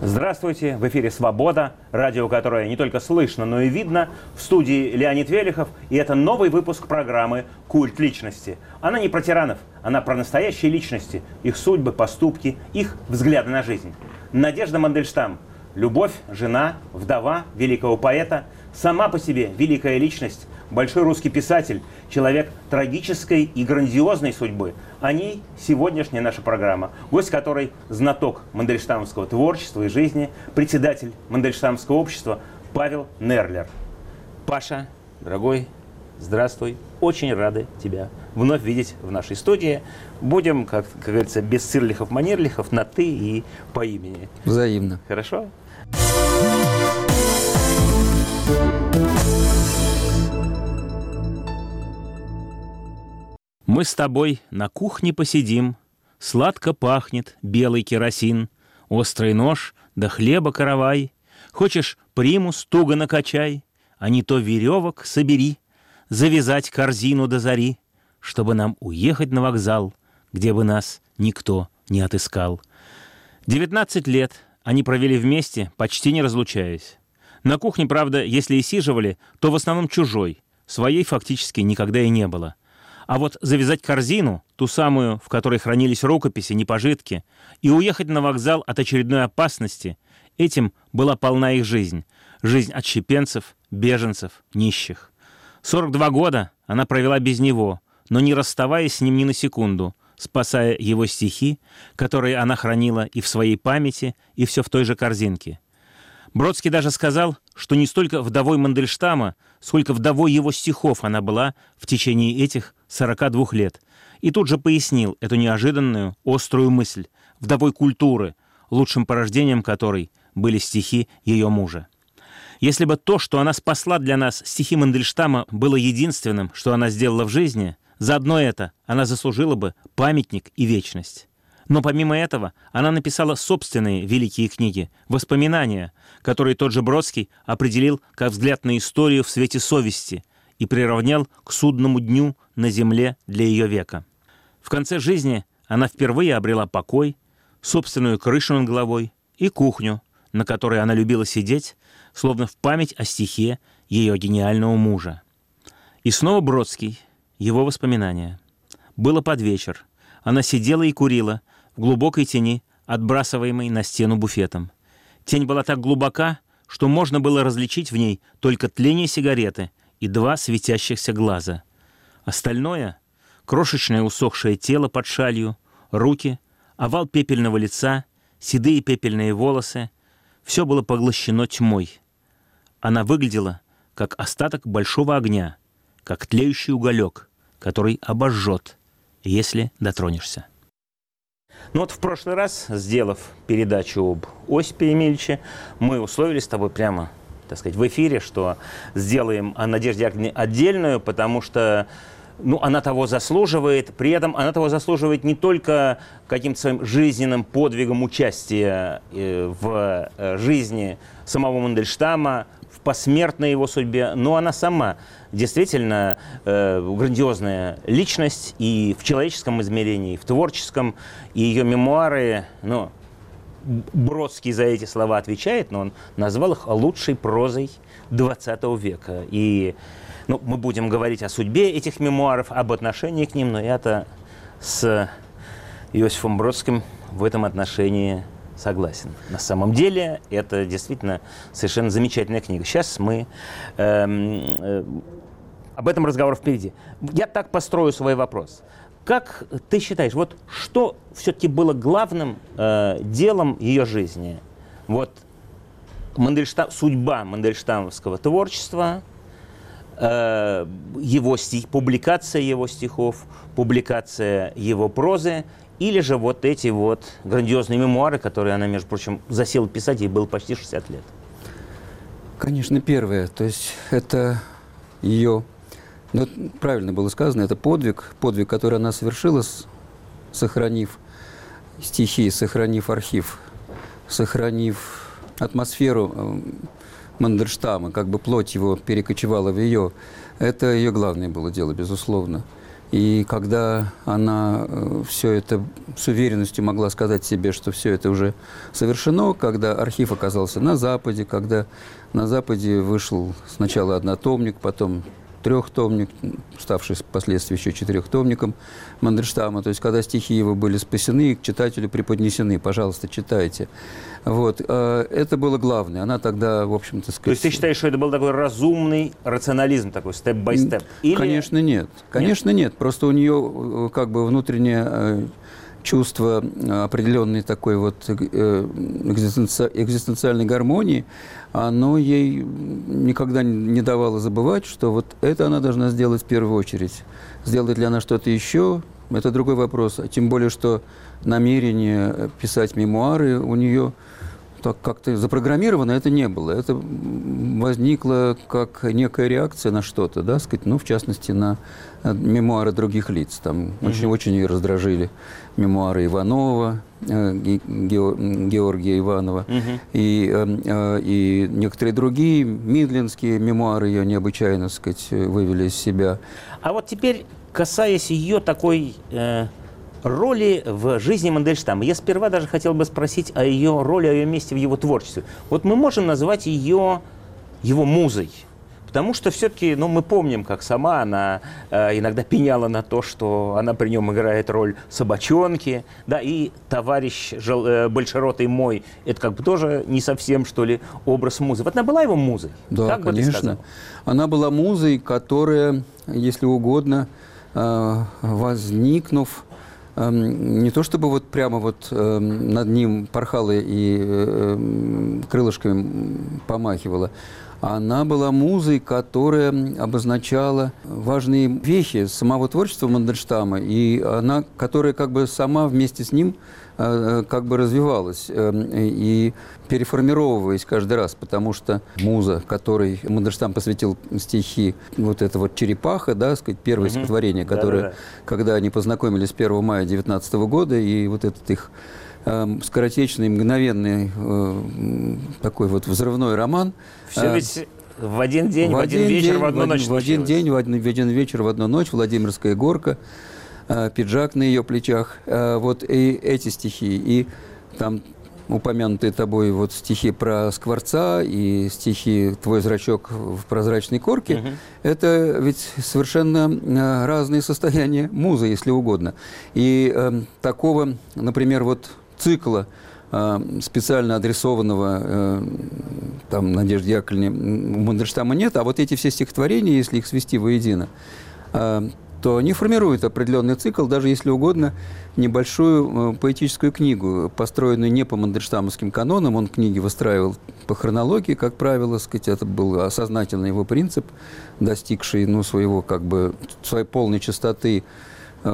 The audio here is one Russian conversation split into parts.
Здравствуйте, в эфире «Свобода», радио, которое не только слышно, но и видно. В студии Леонид Велихов, и это новый выпуск программы «Культ личности». Она не про тиранов, она про настоящие личности, их судьбы, поступки, их взгляды на жизнь. Надежда Мандельштам, любовь, жена, вдова великого поэта, сама по себе великая личность, большой русский писатель, человек трагической и грандиозной судьбы. О ней сегодняшняя наша программа. Гость которой знаток мандельштамовского творчества и жизни, председатель Мандельштамовского общества Павел Нерлер. Паша, дорогой, здравствуй. Очень рады тебя вновь видеть в нашей студии. Будем, как говорится, без цирлихов-манирлихов, на «ты» и по имени. Взаимно. Хорошо? Мы с тобой на кухне посидим, сладко пахнет белый керосин, острый нож да хлеба каравай. Хочешь, примус туго накачай, а не то веревок собери, завязать корзину до зари, чтобы нам уехать на вокзал, где бы нас никто не отыскал. 19 лет они провели вместе, почти не разлучаясь. На кухне, правда, если и сиживали, то в основном чужой, своей фактически никогда и не было. А вот завязать корзину, ту самую, в которой хранились рукописи, не пожитки, и уехать на вокзал от очередной опасности, этим была полна их жизнь. Жизнь отщепенцев, беженцев, нищих. 42 года она провела без него, но не расставаясь с ним ни на секунду, спасая его стихи, которые она хранила и в своей памяти, и все в той же корзинке. Бродский даже сказал, что не столько вдовой Мандельштама, сколько вдовой его стихов она была в течение этих 42 лет. И тут же пояснил эту неожиданную, острую мысль, вдовой культуры, лучшим порождением которой были стихи ее мужа. Если бы то, что она спасла для нас, стихи Мандельштама, было единственным, что она сделала в жизни, за одно это она заслужила бы памятник и вечность. Но помимо этого она написала собственные великие книги, воспоминания, которые тот же Бродский определил как взгляд на историю в свете совести и приравнял к судному дню на земле для ее века. В конце жизни она впервые обрела покой, собственную крышу над головой и кухню, на которой она любила сидеть, словно в память о стихе ее гениального мужа. И снова Бродский, его воспоминания. Было под вечер. Она сидела и курила в глубокой тени, отбрасываемой на стену буфетом. Тень была так глубока, что можно было различить в ней только тление сигареты и два светящихся глаза. Остальное — крошечное усохшее тело под шалью, руки, овал пепельного лица, седые пепельные волосы — все было поглощено тьмой. Она выглядела как остаток большого огня, как тлеющий уголек, который обожжет, если дотронешься. Ну вот в прошлый раз, сделав передачу об Осипе Емельче, мы условились с тобой прямо, так сказать, в эфире, что сделаем о Надежде Яковлевне отдельную, потому что она того заслуживает. При этом она того заслуживает не только каким-то своим жизненным подвигом участия в жизни самого Мандельштама, в посмертной его судьбе, но она сама действительно грандиозная личность и в человеческом измерении, и в творческом, и ее мемуары, Бродский за эти слова отвечает, но он назвал их лучшей прозой XX века. И мы будем говорить о судьбе этих мемуаров, об отношении к ним, но я-то с Иосифом Бродским в этом отношении согласен. На самом деле, это действительно совершенно замечательная книга. Сейчас мы об этом разговор впереди. Я так построю свой вопрос. Как ты считаешь, что все-таки было главным делом ее жизни? Судьба мандельштамовского творчества, публикация его стихов, публикация его прозы, или же эти грандиозные мемуары, которые она, между прочим, засела писать, ей было почти 60 лет? Конечно, первое. То есть это ее, правильно было сказано, это подвиг, который она совершила, сохранив стихи, сохранив архив, сохранив атмосферу Мандельштама, плоть его перекочевала в ее. Это ее главное было дело, безусловно. И когда она все это с уверенностью могла сказать себе, что все это уже совершено, когда архив оказался на Западе, когда на Западе вышел сначала однотомник, потом трехтомник, ставший впоследствии еще четырехтомником Мандельштама. То есть, когда стихи его были спасены и к читателю преподнесены. Пожалуйста, читайте. Вот. Это было главное. Она тогда, в общем-то, сказать... То есть ты считаешь, что это был такой разумный рационализм, такой степ-бай-степ? Или... Конечно, нет. Конечно, нет. Просто у нее как бы внутреннее чувство определенной такой вот экзистенциальной гармонии, оно ей никогда не давало забывать, что вот это она должна сделать в первую очередь. Сделает ли она что-то еще, это другой вопрос. Тем более, что намерение писать мемуары у нее так как-то запрограммировано это не было. Это возникло как некая реакция на что-то, да, сказать, ну, в частности, на мемуары других лиц. Там очень ее раздражили мемуары Иванова, Георгия Иванова, и некоторые другие мидлинские мемуары ее необычайно, сказать, вывели из себя. А вот теперь, касаясь ее такой... роли в жизни Мандельштама. Я сперва даже хотел бы спросить о ее роли, о ее месте в его творчестве. Вот мы можем назвать ее его музой. Потому что все-таки, ну, мы помним, как сама она иногда пеняла на то, что она при нем играет роль собачонки, да, и товарищ большеротый мой, это как бы тоже не совсем, что ли, образ музы. Вот она была его музой? Да, как конечно. Бы ты сказал? Она была музой, которая, если угодно, возникнув, не то чтобы вот прямо вот над ним порхала и крылышками помахивала, она была музой, которая обозначала важные вехи самого творчества Мандельштама, и она, которая как бы сама вместе с ним как бы развивалась и переформировываясь каждый раз, потому что муза, которой Мандельштам посвятил стихи, вот это вот «Черепаха», да, сказать, первое стихотворение, которое, когда они познакомились 1 мая 1919 года, и вот этот их скоротечный, мгновенный такой вот взрывной роман. Все ведь в один день, в один вечер, в одну ночь. В один день, в один вечер, в одну ночь, Владимирская горка, пиджак на ее плечах. Вот и эти стихи, и там упомянутые тобой вот стихи про Скворца и стихи «Твой зрачок в прозрачной корке», это ведь совершенно разные состояния музы, если угодно. И такого, например, вот цикла, специально адресованного там, Надежде Яковлевне, у Мандельштама нет, а вот эти все стихотворения, если их свести воедино, то они формируют определенный цикл, даже если угодно, небольшую поэтическую книгу, построенную не по мандельштамовским канонам. Он книги выстраивал по хронологии, как правило, сказать, это был осознательный его принцип, достигший своего, как бы, своей полной чистоты в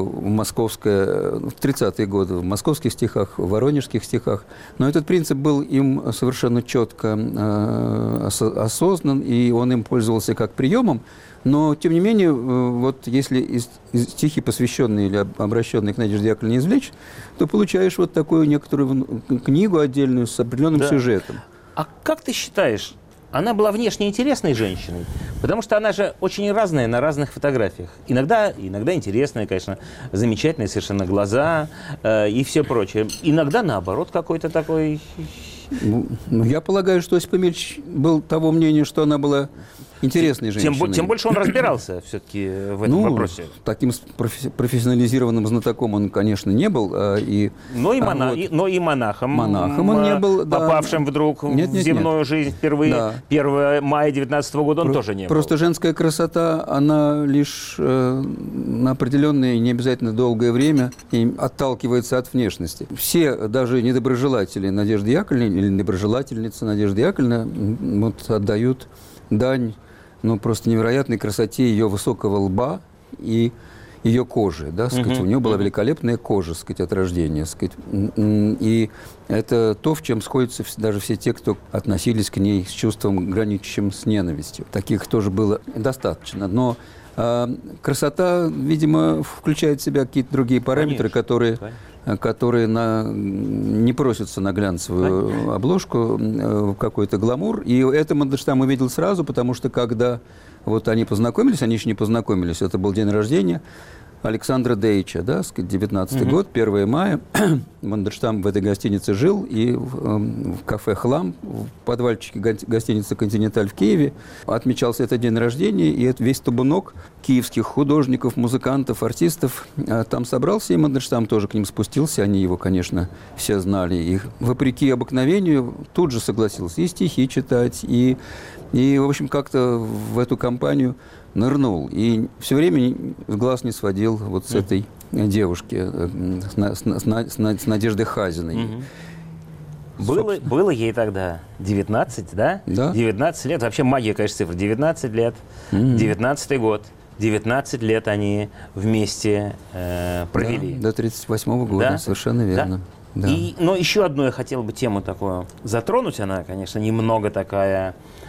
30-е годы в московских стихах, в воронежских стихах. Но этот принцип был им совершенно четко осознан, и он им пользовался как приемом. Но, тем не менее, вот если стихи, посвященные или обращенные к Надежде Яковлевне, извлечь, то получаешь вот такую некоторую книгу отдельную с определенным сюжетом. А как ты считаешь, она была внешне интересной женщиной? Потому что она же очень разная на разных фотографиях. Иногда интересная, конечно, замечательные совершенно глаза и все прочее. Иногда, наоборот, какой-то такой... Я полагаю, что Осип Эмильевич был того мнения, что она была интересной женщиной. Тем больше он разбирался все-таки в этом вопросе. Таким профессионализированным знатоком он, конечно, не был. Но и монахом. Монахом он не был, да. Попавшим вдруг в земную жизнь впервые, да. 1 мая 19 года он тоже не был. Просто женская красота, она лишь на определенное, не обязательно долгое время отталкивается от внешности. Все, даже недоброжелатели Надежды Яковлевны или недоброжелательницы Надежды Яковлевны вот, отдают дань просто невероятной красоте ее высокого лба и ее кожи. Да, сказать, у нее была великолепная кожа, сказать, от рождения. Сказать, и это то, в чем сходятся даже все те, кто относились к ней с чувством, граничащим с ненавистью. Таких тоже было достаточно. Но красота, видимо, включает в себя какие-то другие параметры, которые которые не просятся на глянцевую обложку, какой-то гламур. И это Мандельштам увидел сразу, потому что когда вот они познакомились, они еще не познакомились, это был день рождения Александра Дейча, да, 19-й год, 1 мая. Мандельштам в этой гостинице жил, и в кафе «Хлам», в подвальчике гостиницы «Континенталь» в Киеве отмечался этот день рождения, и весь табунок киевских художников, музыкантов, артистов там собрался, и Мандельштам тоже к ним спустился. Они его, конечно, все знали. И, вопреки обыкновению, тут же согласился и стихи читать, и в общем, как-то в эту компанию нырнул. И все время с глаз не сводил вот с этой девушки, с Надеждой Хазиной. Было ей тогда 19, да? Да. 19 лет. Вообще магия, конечно, цифра. 19 лет. 19-й год. 19 лет они вместе провели. Да, до 38-го года, да? Совершенно верно. Да? Да. Но еще одну я хотел бы тему такую затронуть. Она, конечно, немного такая...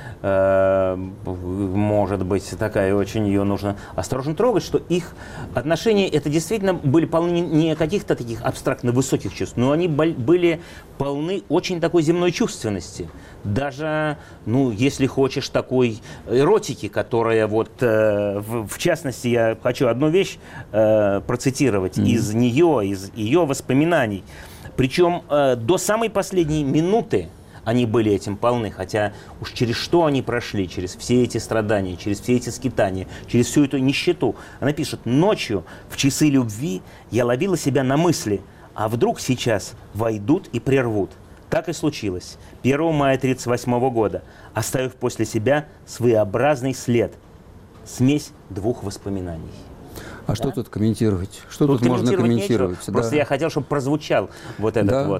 может быть, такая, очень ее нужно осторожно трогать, что их отношения, это действительно были полны не каких-то таких абстрактно высоких чувств, но они были полны очень такой земной чувственности. Даже, ну, если хочешь, такой эротики, которая вот, в частности, я хочу одну вещь процитировать из ее воспоминаний. Причем до самой последней минуты они были этим полны, хотя уж через что они прошли, через все эти страдания, через все эти скитания, через всю эту нищету. Она пишет: «Ночью, в часы любви, я ловила себя на мысли, а вдруг сейчас войдут и прервут». Так и случилось 1 мая 1938 года, оставив после себя своеобразный след, смесь двух воспоминаний. А что тут комментировать? Что тут можно комментировать? Да. Просто я хотел, чтобы прозвучал вот этот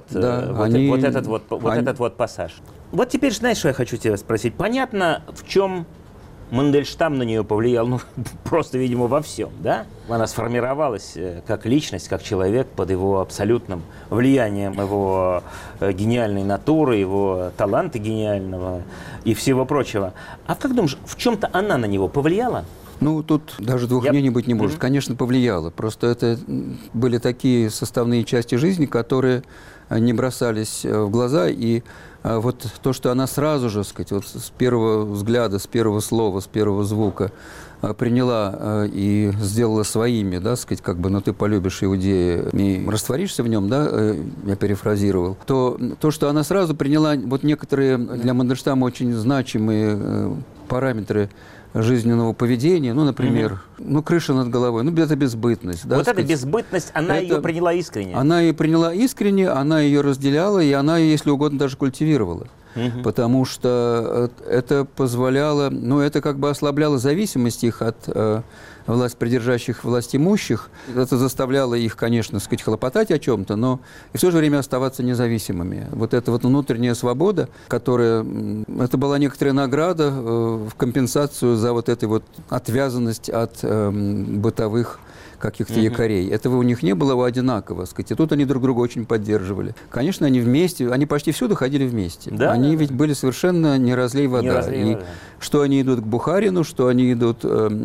этот вот пассаж. Вот теперь, знаешь, что я хочу тебя спросить? Понятно, в чем Мандельштам на нее повлиял, ну, просто, видимо, во всем, да? Она сформировалась как личность, как человек под его абсолютным влиянием, его гениальной натуры, его таланта гениального и всего прочего. А как думаешь, в чем-то она на него повлияла? Ну, тут даже двух мнений быть не может. Конечно, повлияло. Просто это были такие составные части жизни, которые не бросались в глаза. И вот то, что она сразу же, сказать, вот с первого взгляда, с первого слова, с первого звука приняла и сделала своими, да, сказать, как бы, ну, ты полюбишь Иудея и растворишься в нем, да, я перефразировал, то, что она сразу приняла вот некоторые для Мандельштама очень значимые параметры жизненного поведения, ну, например, ну, крыша над головой, ну, это безбытность. Да, вот эта безбытность, она ее приняла искренне. Она ее приняла искренне, она ее разделяла, и она ее, если угодно, даже культивировала. Потому что это позволяло, ну, это как бы ослабляло зависимость их от власть придержащих, властимущих. Это заставляло их, конечно, сказать, хлопотать о чем-то, но и в то же время оставаться независимыми. Вот эта вот внутренняя свобода, которая... Это была некоторая награда в компенсацию за вот эту вот отвязанность от бытовых каких-то якорей. Этого у них не было одинаково, сказать. И тут они друг друга очень поддерживали. Конечно, они вместе, они почти всюду ходили вместе. Да? Они ведь были совершенно не разлей вода. И что они идут к Бухарину, что они идут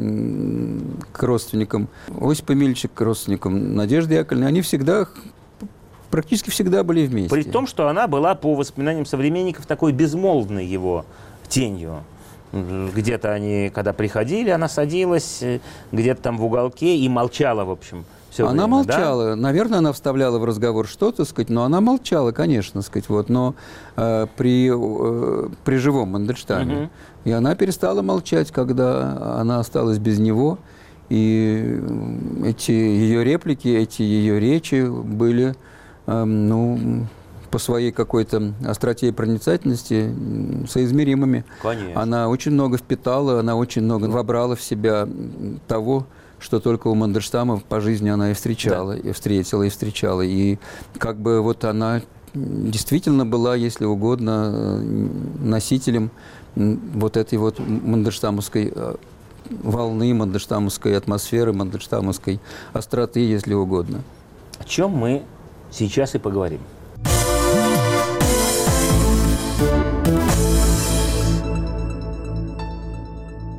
к родственникам Осипа Эмильевича, к родственникам Надежды Яковлевны, они всегда, практически всегда были вместе. При том, что она была, по воспоминаниям современников, такой безмолвной его тенью. Где-то они, когда приходили, она садилась где-то там в уголке и молчала, в общем, все она время, молчала. Да? Наверное, она вставляла в разговор что-то, сказать, но она молчала, конечно, сказать, вот, но при живом Мандельштаме. И она перестала молчать, когда она осталась без него. И эти ее реплики, эти ее речи были, ну... по своей какой-то остроте и проницательности соизмеримыми. Конечно. Она очень много впитала, она очень много вобрала в себя того, что только у Мандельштама по жизни она и встречала, и встретила, и встречала. И как бы вот она действительно была, если угодно, носителем вот этой вот мандельштамовской волны, мандельштамовской атмосферы, мандельштамовской остроты, если угодно. О чем мы сейчас и поговорим.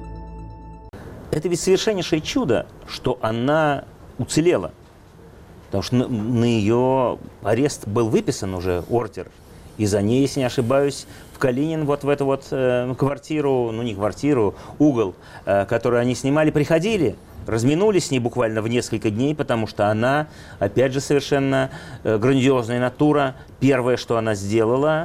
Это ведь совершеннейшее чудо, что она уцелела. Потому что на ее арест был выписан уже ордер. И за ней, если не ошибаюсь, в Калинин вот в эту вот квартиру, ну не квартиру, угол, который они снимали, приходили. Разминулись с ней буквально в несколько дней, потому что она, опять же, совершенно грандиозная натура. Первое, что она сделала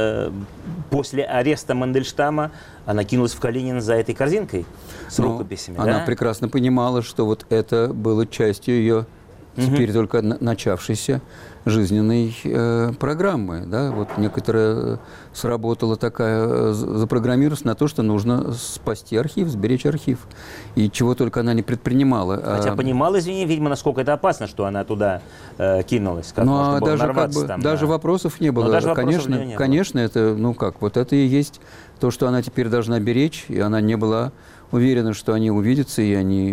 после ареста Мандельштама, она кинулась в Калинин за этой корзинкой с рукописями. Она да? прекрасно понимала, что вот это было частью ее теперь только начавшейся жизненной программы. Да? Вот некоторая сработала такая, запрограммировалась на то, что нужно спасти архив, сберечь архив. И чего только она не предпринимала. Хотя понимала, извини, видимо, насколько это опасно, что она туда кинулась. Как ну, можно было даже, нарваться там, даже да. вопросов не было. Даже конечно, не было. конечно, это, ну как, вот это и есть то, что она теперь должна беречь, и она не была уверена, что они увидятся, и они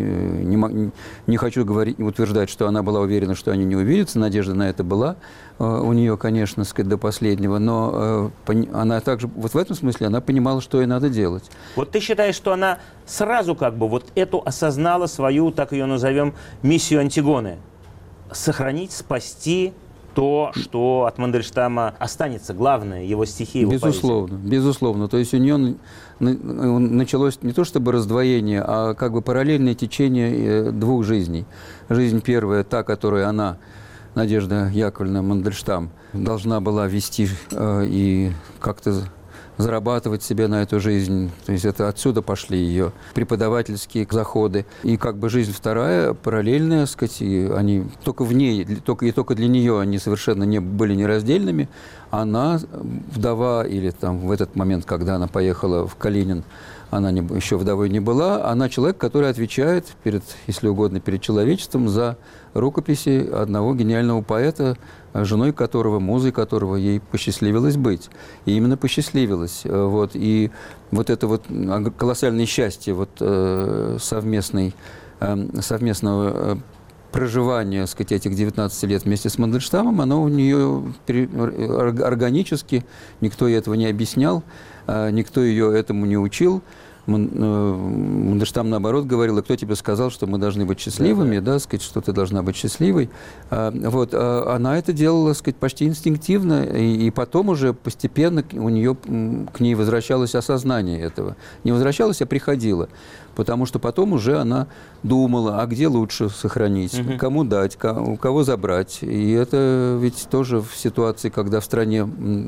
не хочу говорить, утверждать, что она была уверена, что они не увидятся. Надежда на это была у нее, конечно, сказать, до последнего, но она также, вот в этом смысле, она понимала, что ей надо делать. Вот ты считаешь, что она сразу как бы вот эту осознала свою, так ее назовем, миссию Антигоны? Сохранить, спасти то, что от Мандельштама останется, главное, его стихи, его безусловно, поэзия. Безусловно. То есть у нее началось не то чтобы раздвоение, а как бы параллельное течение двух жизней. Жизнь первая, та, которую она, Надежда Яковлевна Мандельштам, должна была вести и как-то зарабатывать себе на эту жизнь. То есть это отсюда пошли ее преподавательские заходы. И как бы жизнь вторая, параллельная, сказать, и они только в ней, только для нее они совершенно не были нераздельными. Она вдова, или там в этот момент, когда она поехала в Калинин, она еще вдовой не была, она человек, который отвечает перед, если угодно, перед человечеством за рукописи одного гениального поэта, женой которого, музой которого ей посчастливилось быть. И именно посчастливилось. Вот. И вот это вот колоссальное счастье вот, совместного проживания, так сказать, этих 19 лет вместе с Мандельштамом, оно у нее органически, никто ей этого не объяснял, никто ее этому не учил. Мандельштам, наоборот, говорил, и кто тебе сказал, что мы должны быть счастливыми, да, сказать, что ты должна быть счастливой. Вот, она это делала, сказать, почти инстинктивно, и потом уже постепенно у нее, к ней возвращалось осознание этого. Не возвращалось, а приходило. Потому что потом уже она думала, а где лучше сохранить, кому дать, у кого забрать. И это ведь тоже в ситуации, когда в стране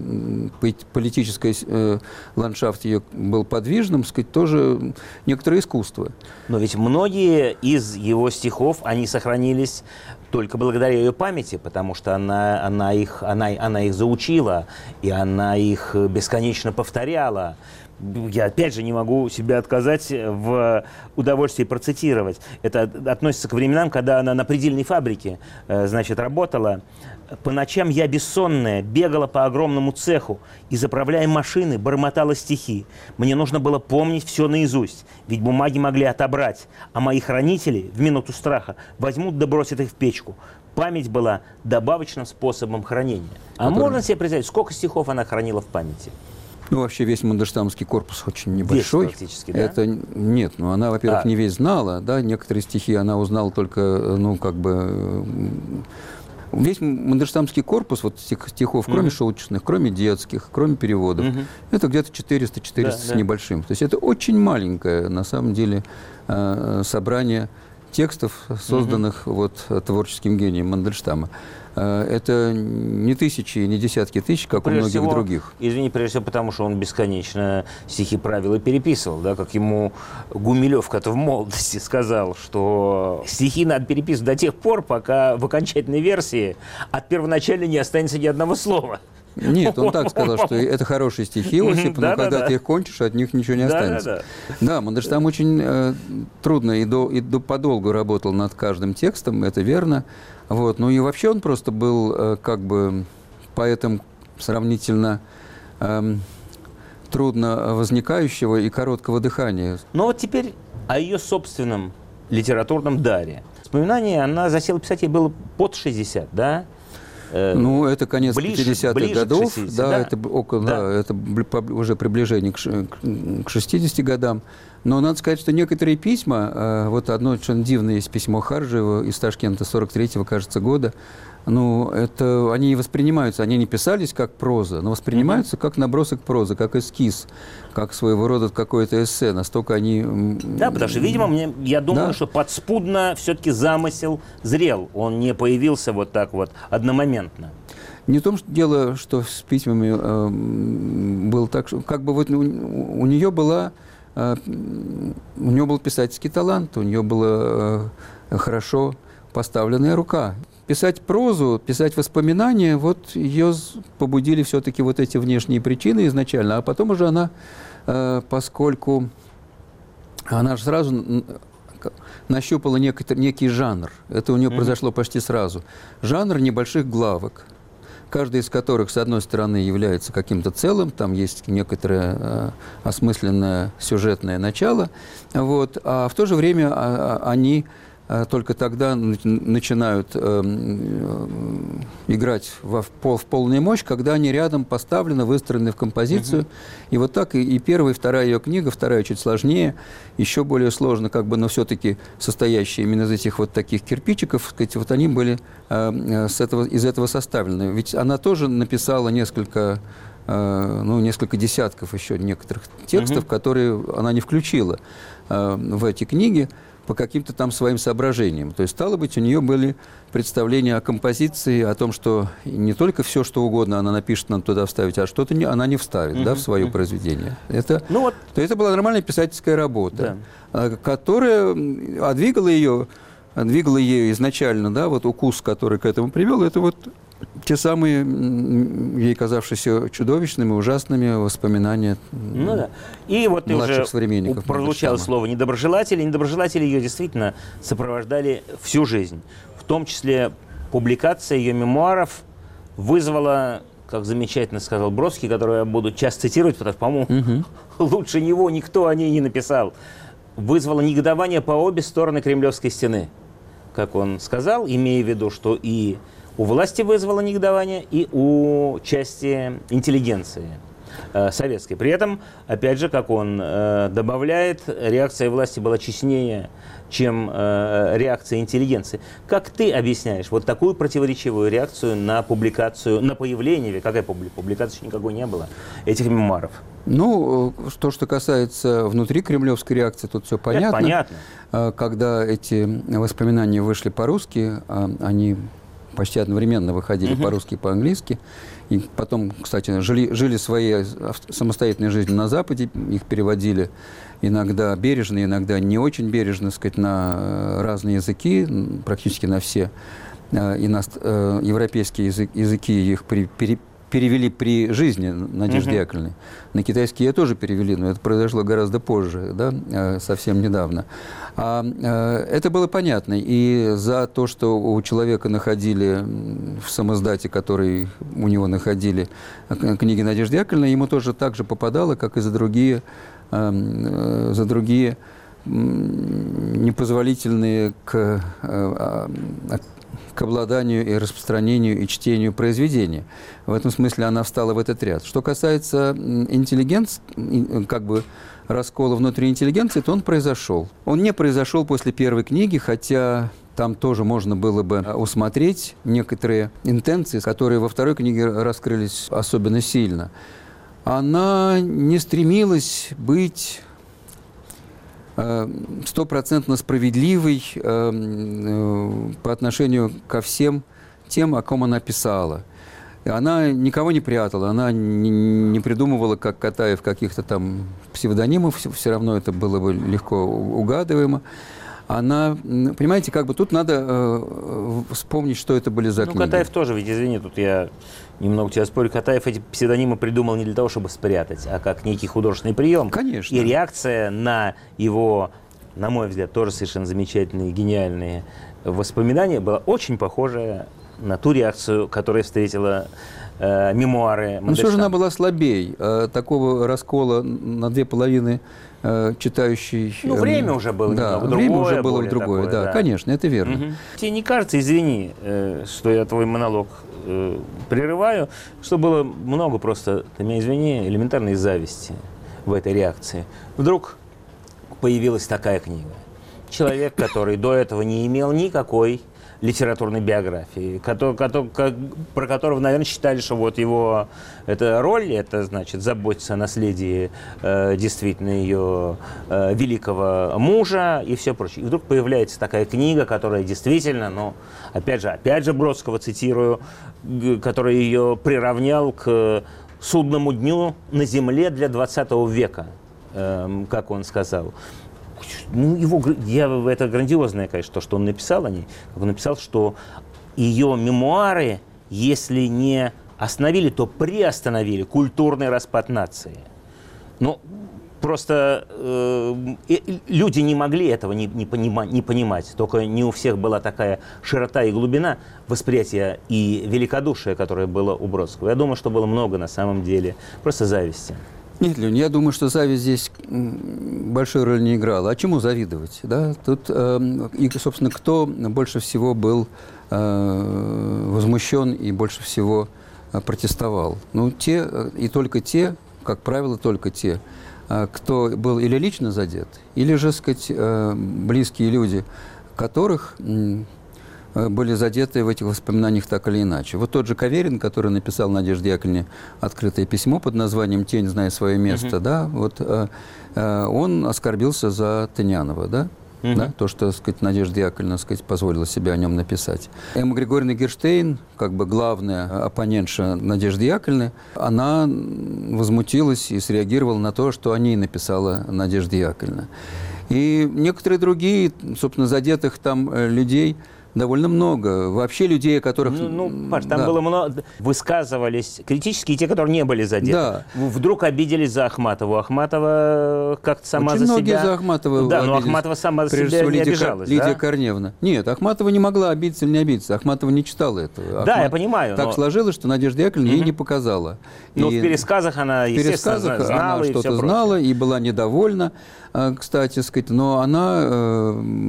политический ландшафт ее был подвижным, сказать, тоже некоторое искусство. Но ведь многие из его стихов, они сохранились только благодаря ее памяти, потому что она их заучила, и она их бесконечно повторяла. Я, опять же, не могу себя отказать в удовольствии процитировать. Это относится к временам, когда она на предельной фабрике, значит, работала. «По ночам я бессонная бегала по огромному цеху и, заправляя машины, бормотала стихи. Мне нужно было помнить все наизусть, ведь бумаги могли отобрать, а мои хранители в минуту страха возьмут да бросят их в печку. Память была добавочным способом хранения». А можно себе представить, сколько стихов она хранила в памяти? Ну, вообще весь Мандельштамский корпус очень небольшой. Весь практически, да? Это нет, ну она, во-первых, не весь знала, да, некоторые стихи она узнала только, ну, как бы... Весь Мандельштамский корпус вот стихов, кроме шуточных, кроме детских, кроме переводов, это где-то 400 с небольшим. То есть это очень маленькое, на самом деле, собрание текстов, созданных вот творческим гением Мандельштама. Это не тысячи, не десятки тысяч, как прежде у многих всего, других. Извини, прежде всего, потому что он бесконечно стихи правил и переписывал, да, как ему Гумилев как-то в молодости сказал, что стихи надо переписывать до тех пор, пока в окончательной версии от первоначальной не останется ни одного слова. Нет, он так сказал, что это хорошие стихи, Осип, но когда ты их кончишь, от них ничего не останется. Да, Мандельштам очень трудно и подолгу работал над каждым текстом, это верно. Вот. Ну и вообще он просто был как бы поэтом сравнительно трудно возникающего и короткого дыхания. Но вот теперь о ее собственном литературном даре. Вспоминания она засела писать, ей было под 60, да? Ну, это конец ближе 50-х годов, к 60, да, это около, да, это уже приближение к 60 годам. Но надо сказать, что некоторые письма, вот одно очень дивное есть письмо Харжиева из Ташкента 43-го, кажется, года, ну, это, они не воспринимаются, они не писались как проза, но воспринимаются как набросок прозы, как эскиз, как своего рода какое-то эссе, настолько они... Да, потому что, видимо, я думаю, Да. что подспудно все-таки замысел зрел, он не появился вот так вот одномоментно. Не в том что дело, что с письмами было так, что как бы вот у нее была... У нее был писательский талант, у нее была хорошо поставленная рука. Писать прозу, писать воспоминания, вот ее побудили все-таки вот эти внешние причины изначально, а потом уже она, поскольку она же сразу нащупала некий жанр, это у нее произошло почти сразу, жанр небольших главок, каждая из которых, с одной стороны, является каким-то целым, там есть некоторое осмысленное сюжетное начало, вот, а в то же время они только тогда начинают играть в полную мощь, когда они рядом поставлены, выстроены в композицию. И вот так и первая, и вторая ее книга, вторая чуть сложнее, еще более сложно, как бы, но все-таки состоящие именно из этих вот таких кирпичиков, сказать, вот они были из этого составлены. Ведь она тоже написала несколько десятков еще некоторых текстов, которые она не включила в эти книги по каким-то там своим соображениям. То есть, стало быть, у нее были представления о композиции, о том, что не только все, что угодно она напишет, надо туда вставить, а что-то она не вставит, да, в свое произведение. Это была нормальная писательская работа, которая двигала ее изначально, да, вот укус, который к этому привел, это вот те самые, ей казавшиеся чудовищными, ужасными воспоминания И вот ты уже современников. прозвучало слово «недоброжелатели». Недоброжелатели ее действительно сопровождали всю жизнь. В том числе публикация ее мемуаров вызвала, как замечательно сказал Бродский, которого я буду часто цитировать, потому что, по-моему, лучше него никто о ней не написал, вызвала негодование по обе стороны Кремлевской стены. Как он сказал, имея в виду, что и у власти вызвало негодование, и у части интеллигенции советской. При этом, опять же, как он добавляет, реакция власти была честнее, чем реакция интеллигенции. Как ты объясняешь вот такую противоречивую реакцию на публикацию, на появление, какая публикация еще никакой не было, этих мемуаров? Ну, то, что касается внутри кремлевской реакции, тут все понятно. Это понятно. Когда эти воспоминания вышли по-русски, они почти одновременно выходили по-русски и по-английски. И потом, кстати, жили своей самостоятельной жизнью на Западе. Их переводили иногда бережно, иногда не очень бережно, сказать, на разные языки, практически на все. Европейские языки их перевели при жизни Надежды Яковлевны. На китайский тоже перевели, но это произошло гораздо позже, да, совсем недавно. Это было понятно. И за то, что у человека находили в самоиздате, который у него находили книги Надежды Яковлевны, ему тоже так же попадало, как и за другие непозволительные к обладанию и распространению и чтению произведения. В этом смысле она встала в этот ряд. Что касается раскола внутри интеллигенции, то он произошел. Он не произошел после первой книги, хотя там тоже можно было бы усмотреть некоторые интенции, которые во второй книге раскрылись особенно сильно. Она не стремилась быть стопроцентно справедливой по отношению ко всем тем, о ком она писала. Она никого не прятала, она не придумывала, как Катаев, каких-то там псевдонимов, все равно это было бы легко угадываемо. Она, понимаете, как бы тут надо вспомнить, что это были за книги. Катаев тоже, ведь, извини, тут я немного тебя спорю, Катаев эти псевдонимы придумал не для того, чтобы спрятать, а как некий художественный прием. Конечно. И реакция на его, на мой взгляд, тоже совершенно замечательные, гениальные воспоминания была очень похожая на ту реакцию, которую встретила мемуары Мандельштама. Ну, все же она была слабей. Такого раскола на две половины читающий... Ну, время уже было немного другое. Время уже было другое, такое, да, конечно, это верно. Тебе не кажется, извини, что я твой монолог прерываю, что было много просто, ты меня извини, элементарной зависти в этой реакции. Вдруг появилась такая книга. Человек, который до этого не имел никакой литературной биографии, про которого, наверное, считали, что вот его эта роль, это значит заботиться о наследии действительно ее великого мужа и все прочее. И вдруг появляется такая книга, которая действительно, ну, опять же Бродского цитирую, который ее приравнял к судному дню на земле для 20 века, как он сказал. Ну, это грандиозное, конечно, то, что он написал о ней. Он написал, что ее мемуары, если не остановили, то приостановили культурный распад нации. Ну, просто люди не могли этого не понимать. Только не у всех была такая широта и глубина восприятия и великодушия, которое было у Бродского. Я думаю, что было много на самом деле просто зависти. Нет, Лень, я думаю, что зависть здесь большой роли не играла. А чему завидовать? Да? Тут, и, собственно, кто больше всего был возмущен и больше всего протестовал? Ну, те, и только те, как правило, только те, кто был или лично задет, или же, сказать, близкие люди, которых были задеты в этих воспоминаниях так или иначе. Вот тот же Каверин, который написал Надежде Яковлевне открытое письмо под названием «Тень, зная свое место», да, вот, он оскорбился за Тынянова, да? Да, то, что, сказать, Надежда Яковлевна, сказать, позволила себе о нем написать. Эмма Григорьевна Герштейн, как бы главная оппонентша Надежды Яковлевны, она возмутилась и среагировала на то, что о ней написала Надежда Яковлевна. И некоторые другие, собственно, задетых там людей довольно много. Вообще людей, о которых... Паш, там было много... Высказывались критические те, которые не были задеты. Да. Вдруг обиделись за Ахматову. Ахматова как-то сама очень за себя... Очень многие за Ахматову Да, обиделись. но Ахматова сама за себя не обижалась. Лидия Корнеевна. Нет, Ахматова не могла обидеться или не обидеться. Ахматова не читала этого. Да, я понимаю. Так сложилось, что Надежда Яковлевна ей не показала. Но в пересказах она, естественно, знала и что-то знала и была недовольна, кстати, сказать, но она,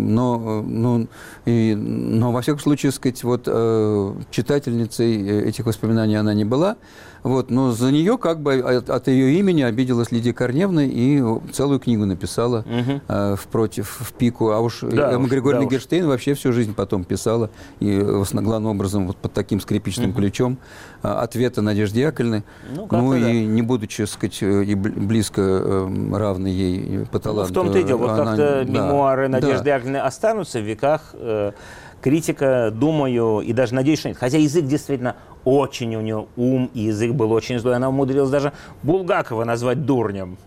но во всяком случае, сказать, вот читательницей этих воспоминаний она не была, вот, но за нее как бы от ее имени обиделась Лидия Корневна и целую книгу написала в пику, а уж Эмма Григорьевна Герштейн вообще всю жизнь потом писала и главным образом вот под таким скрипичным ключом ответа Надежды Яковлевны, и не будучи, сказать, и близко равной ей по таланту. В том-то и дело, вот как-то мемуары Надежды Яковлевны останутся в веках. Критика, думаю, и даже надеюсь, что нет. Хотя язык действительно очень у нее ум, и язык был очень злой. Она умудрилась даже Булгакова назвать дурнем.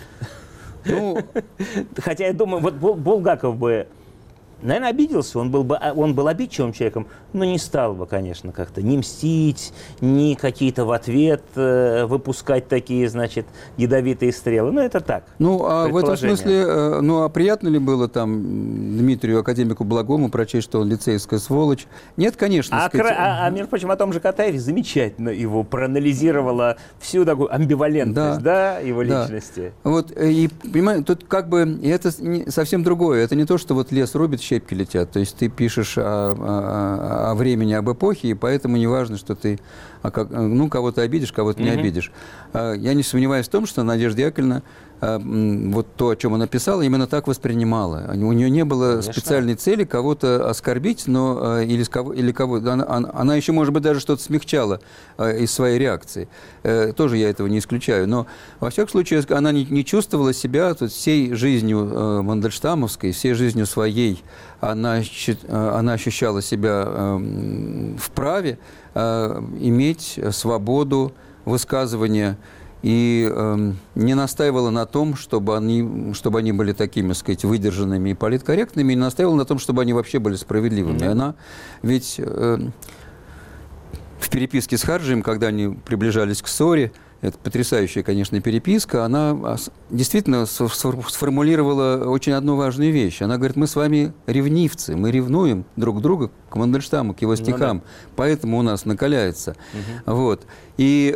Хотя я думаю, вот Булгаков бы, наверное, обиделся, он был обидчивым человеком, но не стал бы, конечно, как-то ни мстить, ни какие-то в ответ выпускать такие, значит, ядовитые стрелы. Ну, это так. Ну, а в этом смысле, а приятно ли было там Дмитрию академику Благому прочесть, что он лицейская сволочь? Нет, конечно. Между прочим, о том же Катаеве замечательно его проанализировала всю такую амбивалентность, его личности. Вот, и, понимаете, тут как бы, это совсем другое. Это не то, что вот лес рубит, щепки летят. То есть ты пишешь о времени, об эпохе, и поэтому не важно, что ты кого-то обидишь, кого-то не обидишь. Я не сомневаюсь в том, что Надежда Яковлевна вот то, о чем она писала, именно так воспринимала. У нее не было специальной цели кого-то оскорбить, но или кого-то. Она еще, может быть, даже что-то смягчала из своей реакции. Тоже я этого не исключаю. Но, во всяком случае, она не чувствовала себя всей жизнью мандельштамовской, всей жизнью своей. Она ощущала себя вправе иметь свободу высказывания и не настаивала на том, чтобы они были такими, сказать, выдержанными и политкорректными, и не настаивала на том, чтобы они вообще были справедливыми. Она ведь в переписке с Харджием, когда они приближались к ссоре, это потрясающая, конечно, переписка, она действительно сформулировала очень одну важную вещь. Она говорит, мы с вами ревнивцы, мы ревнуем друг друга к Мандельштаму, к его стихам, поэтому у нас накаляется. Вот. И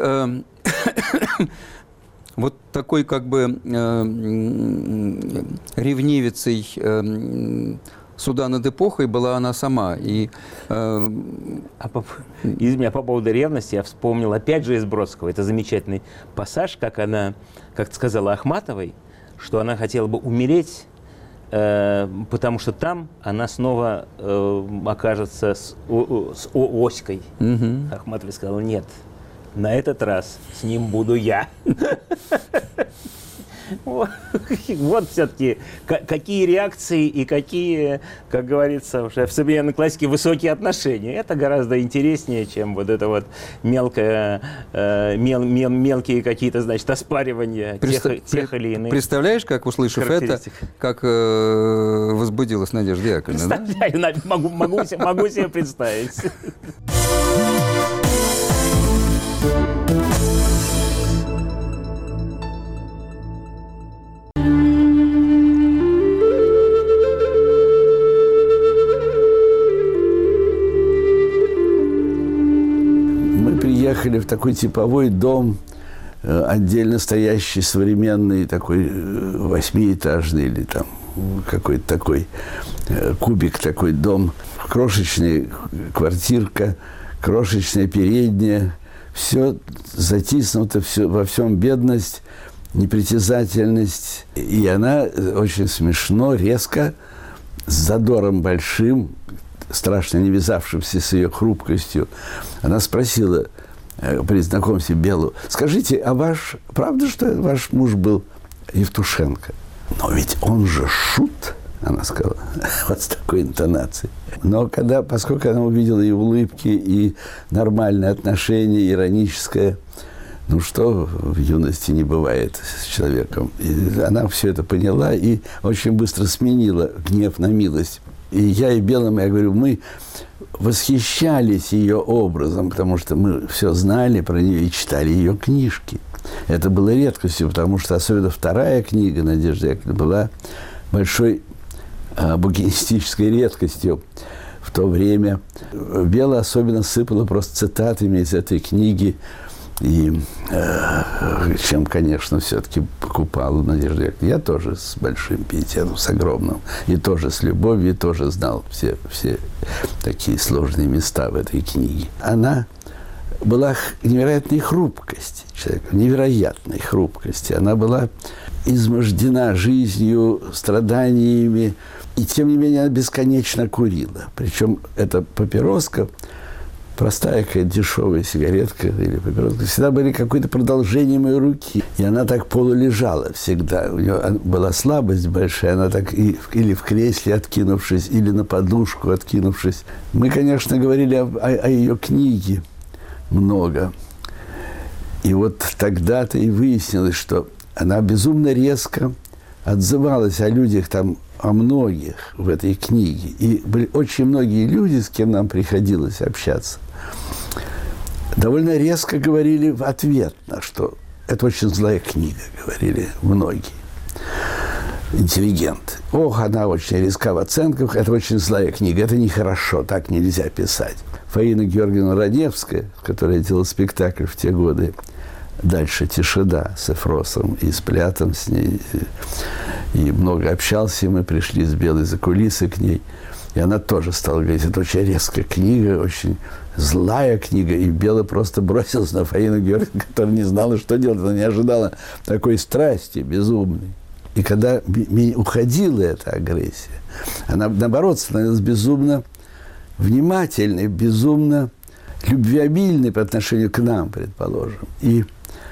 вот такой как бы ревнивицей суда над эпохой была она сама. И, Из меня по поводу ревности я вспомнил опять же из Бродского. Это замечательный пассаж, как она, как сказала Ахматовой, что она хотела бы умереть, потому что там она снова окажется с Оськой. Ахматова сказала: нет, на этот раз с ним буду я. Вот все-таки какие реакции и какие, как говорится уже в современной классике, высокие отношения. Это гораздо интереснее, чем вот это вот мелкие какие-то, значит, оспаривания тех или иных. Представляешь, как, услышав это, как возбудилась Надежда Яковлевна? Представляю, да? могу себе представить. Приехали в такой типовой дом, отдельно стоящий, современный, такой 8-этажный или там какой-то такой кубик, такой дом. Крошечная квартирка, крошечная передняя. Все затиснуто, все, во всем бедность, непритязательность. И она очень смешно, резко, с задором большим, страшно не вязавшимся с ее хрупкостью, она спросила при знакомстве Белу: скажите, а правда, что ваш муж был Евтушенко? Но ведь он же шут, она сказала, вот с такой интонацией. Но поскольку она увидела и улыбки, и нормальное отношение, ироническое, ну что в юности не бывает с человеком, и она все это поняла и очень быстро сменила гнев на милость. И я и Белым, я говорю, мы восхищались ее образом, потому что мы все знали про нее и читали ее книжки. Это было редкостью, потому что особенно вторая книга Надежды Яковлевны была большой букинистической редкостью в то время. Бела особенно сыпала просто цитатами из этой книги, и чем, конечно, все-таки покупала Надежда Яковлевна. Я тоже с большим пиететом, с огромным. И тоже с любовью, и тоже знал все такие сложные места в этой книге. Она была невероятной хрупкости человека, невероятной хрупкости. Она была измождена жизнью, страданиями, и тем не менее она бесконечно курила. Причем эта папироска, простая какая-то дешевая сигаретка или папироска, всегда были какое-то продолжение моей руки. И она так полулежала всегда. У нее была слабость большая, она так или в кресле откинувшись, или на подушку откинувшись. Мы, конечно, говорили о ее книге много. И вот тогда-то и выяснилось, что она безумно резко отзывалась о людях там, о многих в этой книге. И были очень многие люди, с кем нам приходилось общаться, довольно резко говорили в ответ на что это очень злая книга, говорили многие интеллигенты. Ох, она очень резка в оценках, это очень злая книга, это нехорошо, так нельзя писать. Фаина Георгиевна Раневская, которая делала спектакль в те годы «Дальше тишина» с Эфросом и с Плятом с ней, и много общался, и мы пришли с Белой за кулисы к ней, и она тоже стала говорить, это очень резкая книга, очень злая книга, и Бела просто бросилась на Фаину Георгиевну, которая не знала, что делать, она не ожидала такой страсти безумной. И когда уходила эта агрессия, она, наоборот, становилась безумно внимательной, безумно любвеобильной по отношению к нам, предположим. И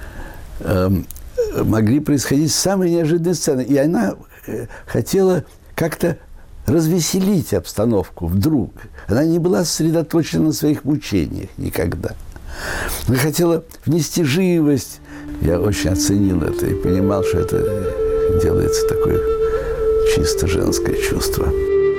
могли происходить самые неожиданные сцены. И она хотела как-то развеселить обстановку вдруг. Она не была сосредоточена на своих мучениях никогда. Она хотела внести живость. Я очень оценил это и понимал, что это делается такое чисто женское чувство.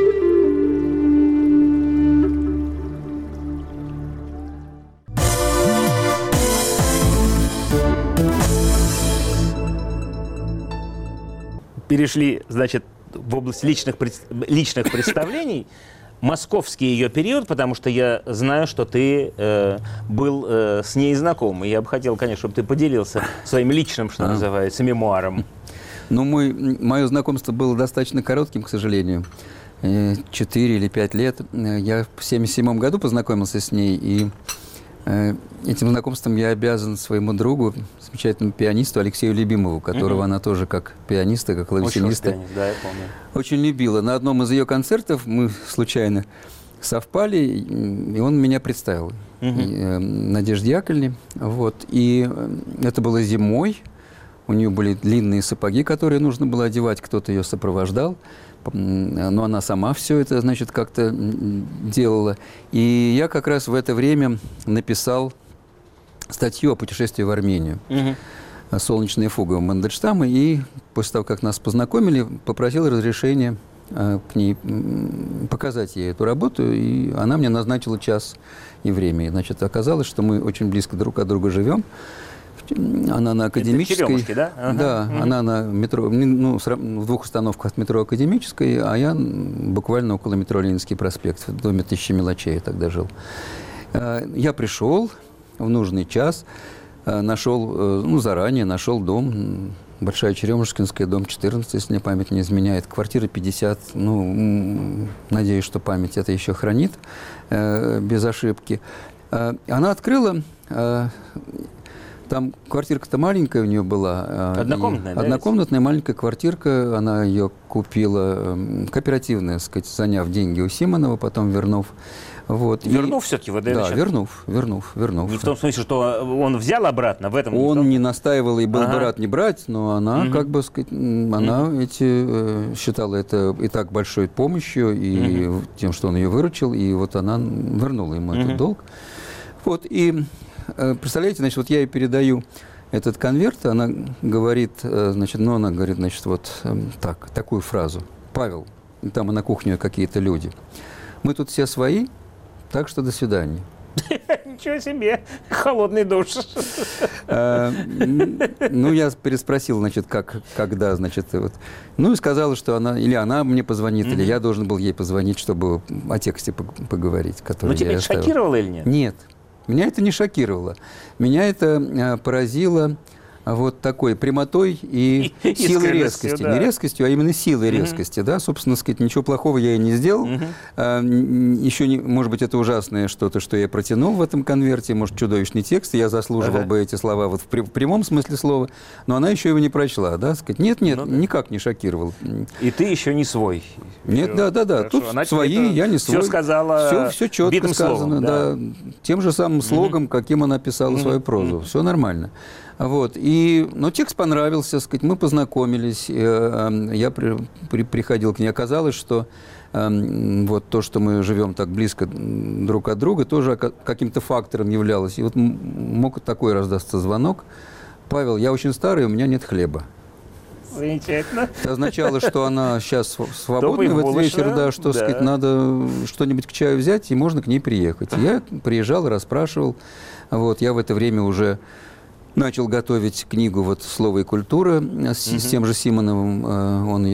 Перешли, значит, в область личных представлений. Московский ее период, потому что я знаю, что ты был с ней знаком. И я бы хотел, конечно, чтобы ты поделился своим личным, что называется, мемуаром. Ну, мое знакомство было достаточно коротким, к сожалению. 4 или 5 лет. Я в 1977 году познакомился с ней, и этим знакомством я обязан своему другу, замечательному пианисту Алексею Любимову, которого она тоже как пианиста, как клавесиниста да, я помню. очень любила. На одном из ее концертов мы случайно совпали, и он меня представил Надежде Яковлевне. Вот. И это было зимой. У нее были длинные сапоги, которые нужно было одевать, кто-то ее сопровождал. Но она сама все это, значит, как-то делала. И я как раз в это время написал статью о путешествии в Армению. «Солнечная фуга» Мандельштама. И после того, как нас познакомили, попросил разрешения к ней показать ей эту работу. И она мне назначила час и время. И, значит, оказалось, что мы очень близко друг от друга живем. Она на Академической. Это да? Ага. Да, она на метро, ну, в 2 остановках от метро Академической, а я буквально около метро Ленинский проспект, в доме 1000 мелочей я тогда жил. Я пришел в нужный час, нашел, ну, заранее нашел дом, Большая Черемушкинская, дом 14, если мне память не изменяет, квартира 50, ну, надеюсь, что память это еще хранит без ошибки. Она открыла... Там квартирка-то маленькая у нее была. Однокомнатная, да? Однокомнатная маленькая квартирка. Она ее купила кооперативная, так сказать, заняв деньги у Симонова, потом вернув. Вот. Вернув все-таки в ВДНХ? Да, вернув. Не в том смысле, что он взял обратно, в этом? Он не настаивал и был бы рад не брать, но она, как бы сказать, она считала это и так большой помощью, и тем, что он ее выручил, и вот она вернула ему этот долг. Вот, и... Представляете, значит, вот я ей передаю этот конверт, она говорит, значит, вот такую фразу. Павел, там и на кухне какие-то люди. Мы тут все свои, так что до свидания. Ничего себе, холодный душ. Ну, я переспросил, значит, когда, значит, вот. Ну, и сказала, что она мне позвонит, или я должен был ей позвонить, чтобы о тексте поговорить, который Ну, тебя это шокировало или нет? Нет. Меня это не шокировало. Меня это поразило вот такой прямотой и силой резкости. Да. Не резкостью, а именно силой резкости. Да? Собственно сказать, ничего плохого я и не сделал. Еще, может быть, это ужасное что-то, что я протянул в этом конверте, может, чудовищный текст, я заслуживал бы эти слова вот в прямом смысле слова, но она еще его не прочла. Да? Сказать, нет, никак не шокировал. И ты еще не свой. Нет, да. Тут свои, я не свой. Все сказала все четко сказано. Словом, да. Тем же самым слогом, каким она писала свою прозу. Все нормально. Вот. Но текст понравился, сказать, мы познакомились, я приходил к ней. Оказалось, что вот то, что мы живем так близко друг от друга, тоже каким-то фактором являлось. И вот мог такой раздастся звонок. Павел, я очень старый, у меня нет хлеба. Замечательно. Это означало, что она сейчас свободна в этот вечер, да, что, сказать, надо что-нибудь к чаю взять, и можно к ней приехать. Я приезжал, расспрашивал. Вот, я в это время уже начал готовить книгу вот «Слово и культура» с тем же Симоновым. Он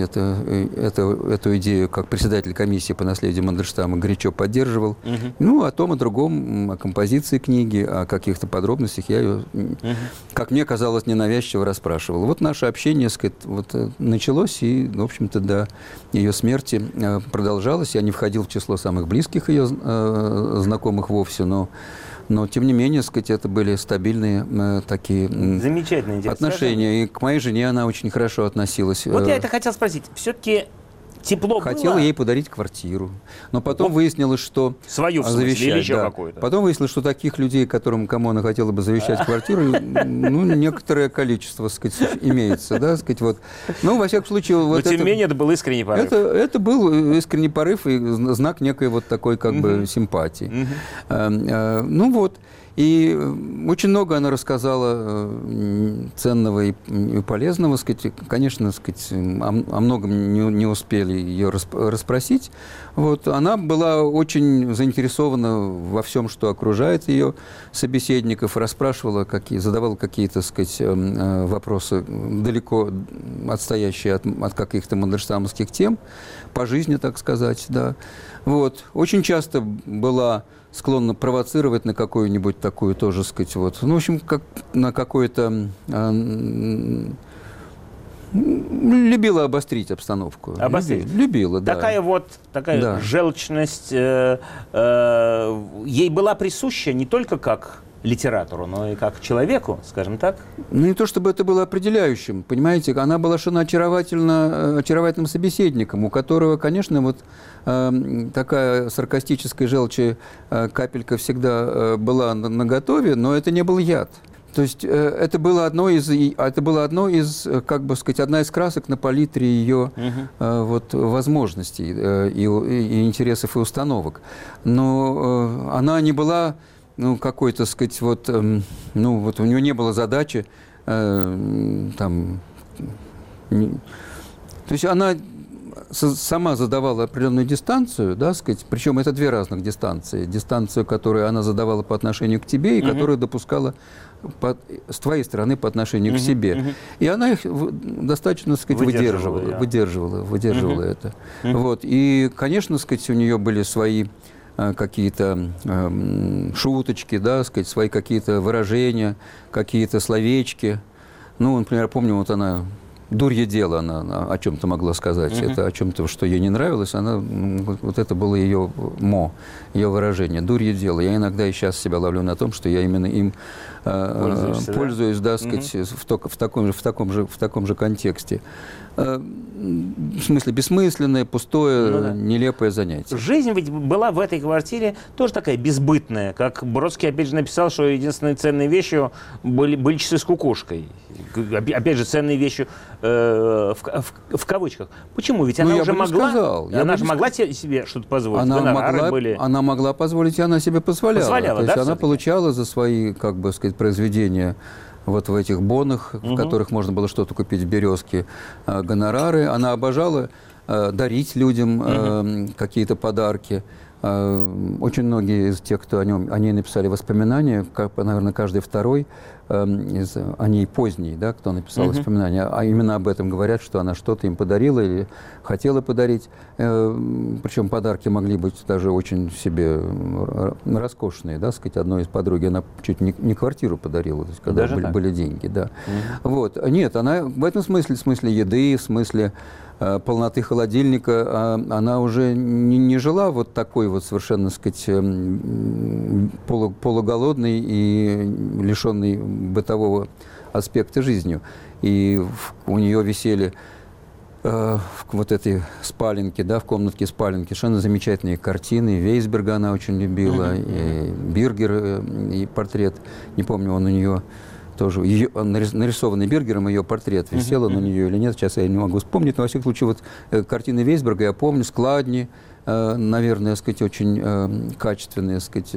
эту идею, как председатель комиссии по наследию Мандельштама, горячо поддерживал. Ну, о том, о другом, о композиции книги, о каких-то подробностях я ее, как мне казалось, ненавязчиво расспрашивал. Вот наше общение, сказать, вот, началось, и, в общем-то, до ее смерти продолжалось. Я не входил в число самых близких ее знакомых вовсе, но, тем не менее, сказать, это были стабильные такие замечательные отношения. И к моей жене она очень хорошо относилась. Вот я это хотел спросить. Все-таки тепло Хотела было? ей подарить квартиру. Но потом выяснилось, что... Свою, в смысле, завещать, или еще да. какую-то? Потом выяснилось, что таких людей, кому она хотела бы завещать квартиру, ну, некоторое количество, сказать, имеется, да, сказать, вот. Ну, во всяком случае... Но, тем не менее, это был искренний порыв. Это был искренний порыв и знак некой вот такой, как бы, симпатии. Ну, вот. И очень много она рассказала ценного и полезного. Сказать. Конечно, сказать, о многом не успели ее расспросить. Вот. Она была очень заинтересована во всем, что окружает ее собеседников, расспрашивала, задавала какие-то, сказать, вопросы, далеко отстоящие от каких-то мандельштамовских тем, по жизни, так сказать. Да. Вот. Очень часто была склонна провоцировать на какую-нибудь такую тоже, сказать, вот, ну, в общем, как на какое-то Любила обострить обстановку. Обострить? Любила, да. Такая да. желчность ей была присуща не только как литератору, но и как человеку, скажем так. Ну, не то чтобы это было определяющим, понимаете, она была совершенно очаровательным собеседником, у которого, конечно, вот такая саркастическая желчь капелька всегда была наготове, но это не был яд. То есть это было одно из, как бы сказать, одна из красок на палитре ее вот, возможностей и интересов и установок. Но она не была, ну, какой-то, сказать, вот, ну, вот у нее не было задачи там, то есть она сама задавала определенную дистанцию, да, сказать, причем это две разных дистанции. Дистанцию, которую она задавала по отношению к тебе, и которую допускала с твоей стороны по отношению к себе. И она их достаточно, так сказать, выдерживала это. Вот. И, конечно, так сказать, у нее были свои какие-то шуточки, да, сказать, свои какие-то выражения, какие-то словечки. Ну, например, помню, вот она... Дурье дело она о чем-то могла сказать. Это о чем-то, что ей не нравилось. Она, вот это было ее ее выражение. Дурье дело. Я иногда и сейчас себя ловлю на том, что я именно им пользуюсь, да, сказать, в таком же контексте. В смысле, бессмысленное, пустое, нелепое занятие. Жизнь ведь была в этой квартире тоже такая безбытная. Как Бродский, опять же, написал, что единственной ценной вещью были часы с кукушкой. Опять же, ценной вещью в кавычках. Почему? Ведь она уже могла... Она же могла себе что-то позволить. Она могла позволить, и она себе позволяла. То есть да, она получала за свои, как бы сказать, произведения вот в этих бонах, в которых можно было что-то купить в «Березке», гонорары. Она обожала дарить людям какие-то подарки. Очень многие из тех, кто о ней написали воспоминания, наверное, каждый второй о ней поздний, да, кто написал воспоминания, а именно об этом говорят, что она что-то им подарила или хотела подарить. Причем подарки могли быть даже очень себе роскошные, да, сказать, одной из подруги она чуть не квартиру подарила, то есть, когда были деньги, да. Вот. Нет, она в этом смысле, в смысле еды, в смысле полноты холодильника, она уже не жила вот такой вот совершенно, так сказать, полуголодной и лишенной бытового аспекта жизнью. И у нее висели вот этой спаленке, да, в комнатке спаленки, совершенно замечательные картины. Вейсберга она очень любила, и Биргер, и портрет, не помню, он у нее... тоже нарисованный Бергером ее портрет, висел он у нее или нет, сейчас я не могу вспомнить, но во всяком случае вот картины Вейсберга я помню, складни, наверное, сказать, очень качественные, сказать,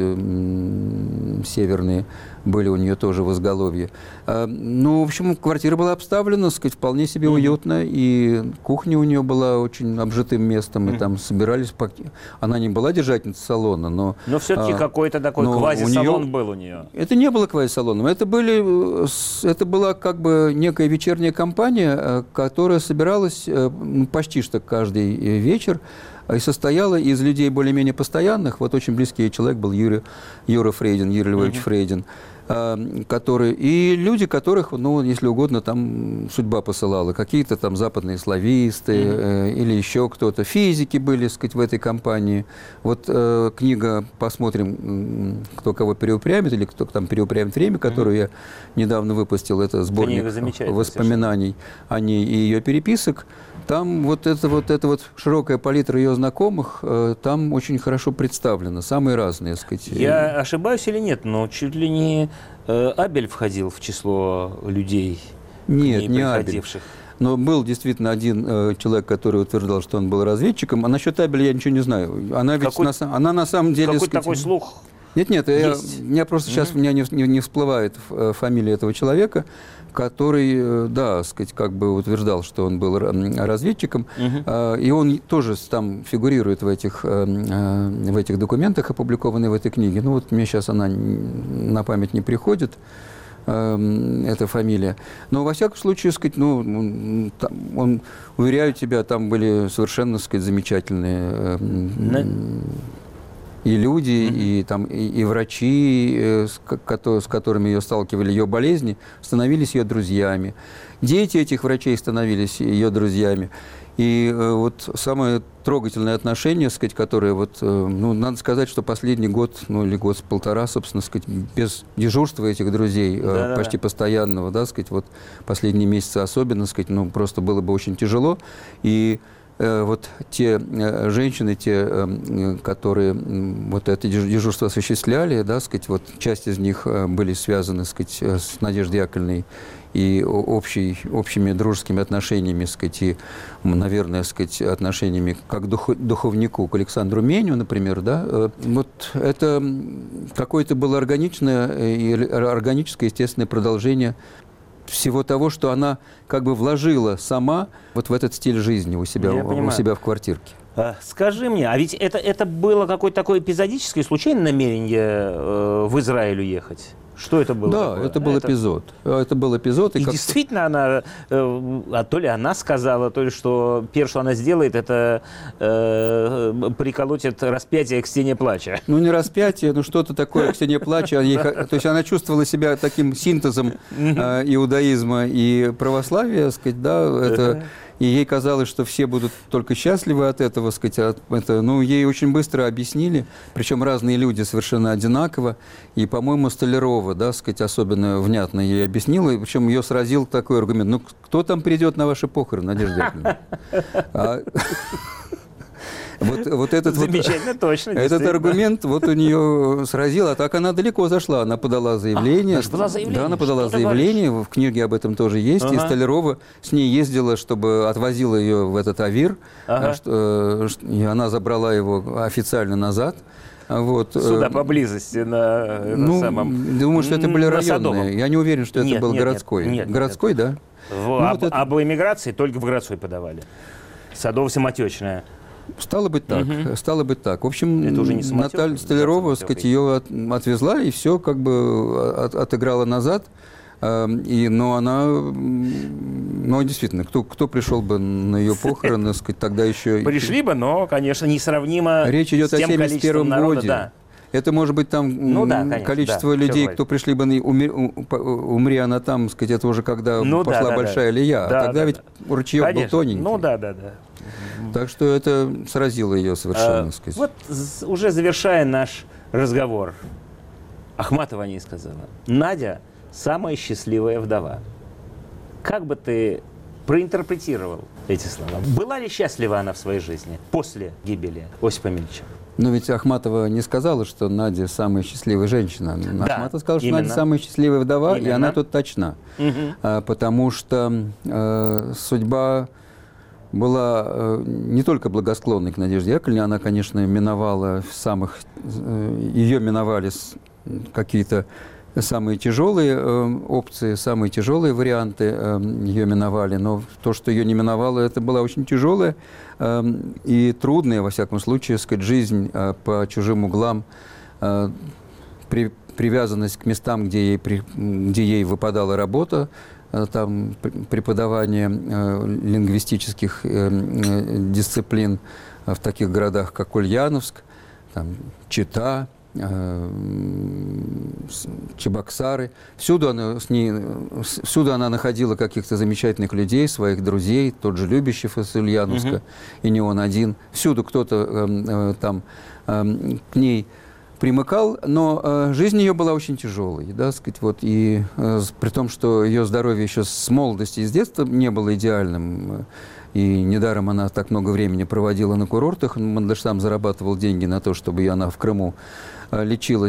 северные были у нее тоже в изголовье. Ну, в общем, квартира была обставлена, сказать, вполне себе уютно, и кухня у нее была очень обжитым местом, и там собирались... Она не была держательницей салона, но... Но все-таки какой-то такой квази-салон был у нее. Это не было квази-салоном, это была как бы некая вечерняя компания, которая собиралась почти что каждый вечер, и состояла из людей более-менее постоянных. Вот очень близкий человек был Юра Фрейдин, Юрий Львович Фрейдин, который, и люди, которых, ну, если угодно, там судьба посылала. Какие-то там западные слависты или еще кто-то. Физики были, так сказать, в этой компании. Вот книга «Посмотрим, кто кого переупрямит» или «Кто там переупрямит время», которую я недавно выпустил. Это сборник воспоминаний о ней и ее переписок. Там вот эта широкая палитра ее знакомых, там очень хорошо представлена, самые разные, так сказать. Я ошибаюсь или нет, но чуть ли не Абель входил в число людей, нет, не Абель. Но был действительно один человек, который утверждал, что он был разведчиком. А насчет Абеля я ничего не знаю. Она ведь она на самом деле... Какой-то такой слух? Нет, я просто сейчас у меня не всплывает фамилия этого человека, который, да, сказать, как бы утверждал, что он был разведчиком, и он тоже там фигурирует в этих документах, опубликованных в этой книге. Ну вот мне сейчас она на память не приходит, эта фамилия. Но во всяком случае, сказать, ну, он, уверяю тебя, там были совершенно, сказать, замечательные... и люди, и, там, и врачи, с которыми ее сталкивали ее болезни, становились ее друзьями. Дети этих врачей становились ее друзьями. И вот самое трогательное отношение, сказать, которое, вот, ну, надо сказать, что последний год, ну, или год-полтора, собственно, сказать, без дежурства этих друзей, почти постоянного, да, сказать, вот последние месяцы особенно, сказать, ну, просто было бы очень тяжело. И вот те женщины, те, которые вот это дежурство осуществляли, да, сказать, вот часть из них были связаны, сказать, с Надеждой Яковлевной и общими дружескими отношениями, сказать, и, наверное, сказать, отношениями как духовнику к Александру Меню, например, да, вот это какое-то было органическое, естественное продолжение всего того, что она как бы вложила сама вот в этот стиль жизни у себя в квартирке. Скажи мне, а ведь это было какое-то такое эпизодическое, случайное намерение в Израиль уехать? Что это было? Да, такое? это был эпизод. Это был эпизод. И действительно она, то ли она сказала, то ли что первое, что она сделает, это приколотит распятие к стене плача. Ну, не распятие, но что-то такое к стене плача. То есть она чувствовала себя таким синтезом иудаизма и православия, сказать, да, это... И ей казалось, что все будут только счастливы от этого, сказать, ну, ей очень быстро объяснили, причем разные люди совершенно одинаково, и, по-моему, Столярова, да, сказать, особенно внятно ей объяснила, и причем ее сразил такой аргумент: ну, кто там придет на ваши похороны, Надежда Яковлевна? Вот этот замечательно, точно. Этот аргумент вот у нее сразил, а так она далеко зашла. Она подала заявление. Да, она подала заявление, в книге об этом тоже есть. И Столярова с ней ездила, чтобы отвозила ее в этот Авир. И она забрала его официально назад. Вот. Сюда поблизости, на самом... Думаю, что это были районные. Я не уверен, что это был городской. Нет, городской, да? Об эмиграции только в городской подавали. Садово-Самотечная. Стало быть так, стало быть так. В общем, это уже не Наталья Столярова, сказать, ее отвезла и все как бы отыграла назад. Но она, ну, действительно, кто пришел бы на ее похороны, сказать, тогда еще... Пришли бы, но, конечно, несравнимо речь идет с тем о 71-м годе. Да. Это может быть там конечно, количество людей, кто пришли бы, умри она там, сказать, это уже когда пошла большая лия. А тогда ведь ручеек был тоненький. Ну да. Так что это сразило ее совершенно, сказать. Вот уже завершая наш разговор, Ахматова не сказала: Надя самая счастливая вдова. Как бы ты проинтерпретировал эти слова? Была ли счастлива она в своей жизни после гибели Осипа Мильича? Но ведь Ахматова не сказала, что Надя самая счастливая женщина. Да, Ахматова сказала, что Надя самая счастливая вдова, и она тут точна. Потому что судьба была не только благосклонной к Надежде Яковлевне, она, конечно, миновала ее миновали какие-то самые тяжелые опции, самые тяжелые варианты ее миновали, но то, что ее не миновало, это была очень тяжелая и трудная, во всяком случае, сказать, жизнь по чужим углам, привязанность к местам, где ей выпадала работа, там преподавание лингвистических дисциплин в таких городах, как Ульяновск, там, Чита, Чебоксары. Всюду она находила каких-то замечательных людей, своих друзей, тот же Любящев из Ульяновска, и не он один. Всюду кто-то там к ней примыкал, но жизнь ее была очень тяжелой, да, сказать, вот, и при том, что ее здоровье еще с молодости и с детства не было идеальным, и недаром она так много времени проводила на курортах, Мандельштам зарабатывал деньги на то, чтобы она в Крыму лечила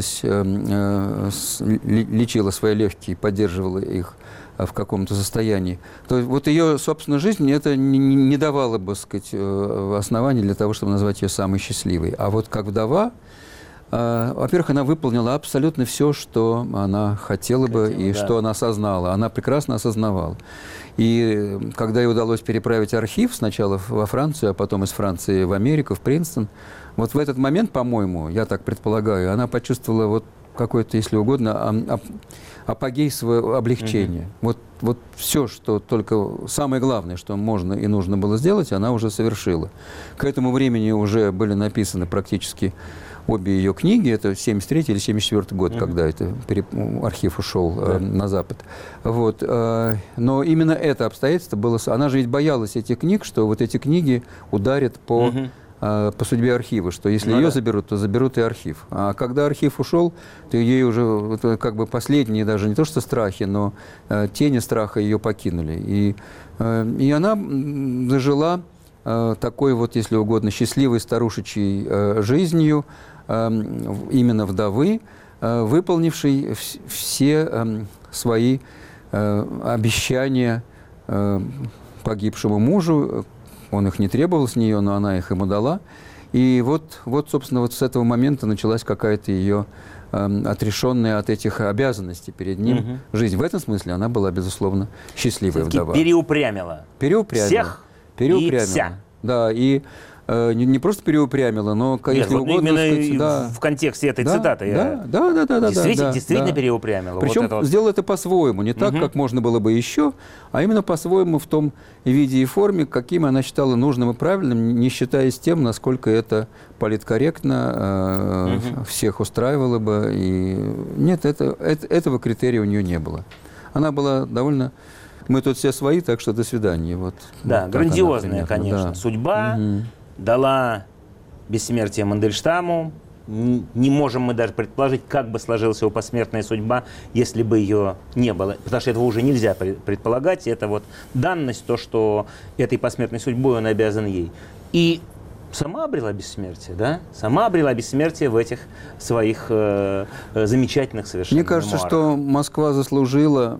свои легкие, поддерживала их в каком-то состоянии. То есть вот ее, собственно, жизнь это не давало бы, сказать, оснований для того, чтобы назвать ее самой счастливой. А вот как вдова, во-первых, она выполнила абсолютно все, что она хотела бы и что она осознала. Она прекрасно осознавала. И когда ей удалось переправить архив сначала во Францию, а потом из Франции в Америку, в Принстон, вот в этот момент, по-моему, я так предполагаю, она почувствовала вот какое-то, если угодно, апогей своего облегчения. Вот все, что только самое главное, что можно и нужно было сделать, она уже совершила. К этому времени уже были написаны практически обе ее книги, это 73 или 74 год, когда это архив ушел на Запад. Вот. Но именно это обстоятельство было... Она же ведь боялась этих книг, что вот эти книги ударят по судьбе архива, что если ее заберут, то заберут и архив. А когда архив ушел, то ей уже как бы последние даже не то что страхи, но тени страха ее покинули. И она зажила такой вот, если угодно, счастливой старушечьей жизнью, именно вдовы, выполнившей все свои обещания погибшему мужу. Он их не требовал с нее, но она их ему дала. И вот, собственно, вот с этого момента началась какая-то ее отрешенная от этих обязанностей перед ним жизнь. В этом смысле она была, безусловно, счастливая вдова. Переупрямила. Всех и вся. Да, и не просто переупрямила, но, если угодно... Именно в контексте этой цитаты. Действительно переупрямила. Причем сделала это по-своему, не так, как можно было бы еще, а именно по-своему в том виде и форме, каким она считала нужным и правильным, не считаясь тем, насколько это политкорректно, всех устраивало бы. И нет, этого критерия у нее не было. Она была довольно... Мы тут все свои, так что до свидания. Вот, да, вот грандиозная, конечно, судьба дала бессмертие Мандельштаму. Не можем мы даже предположить, как бы сложилась его посмертная судьба, если бы ее не было. Потому что этого уже нельзя предполагать. Это вот данность, то, что этой посмертной судьбой он обязан ей. И сама обрела бессмертие, да? Сама обрела бессмертие в этих своих замечательных совершенно Мне кажется, мемуарах. что Москва заслужила,